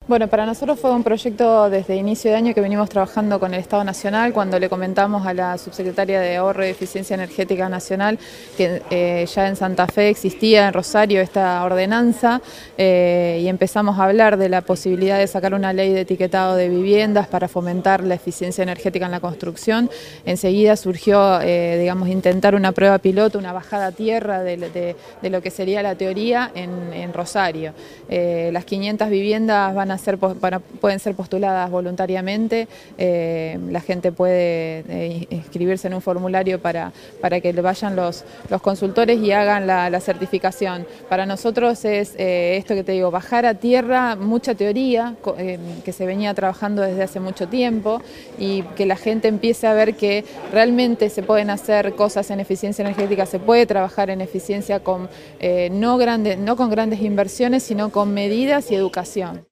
Bueno, para nosotros fue un proyecto desde inicio de año que venimos trabajando con el Estado Nacional, cuando le comentamos a la subsecretaria de Ahorro y Eficiencia Energética Nacional que ya en Santa Fe existía, en Rosario, esta ordenanza y empezamos a hablar de la posibilidad de sacar una ley de etiquetado de viviendas para fomentar la eficiencia energética en la construcción. Enseguida surgió, digamos, intentar una prueba piloto, una bajada a tierra de lo que sería la teoría en Rosario. Las 500 viviendas pueden ser postuladas voluntariamente, la gente puede inscribirse en un formulario para que vayan los consultores y hagan la certificación. Para nosotros es esto que te digo, bajar a tierra mucha teoría que se venía trabajando desde hace mucho tiempo y que la gente empiece a ver que realmente se pueden hacer cosas en eficiencia energética, se puede trabajar en eficiencia no con grandes inversiones, sino con medidas y educación.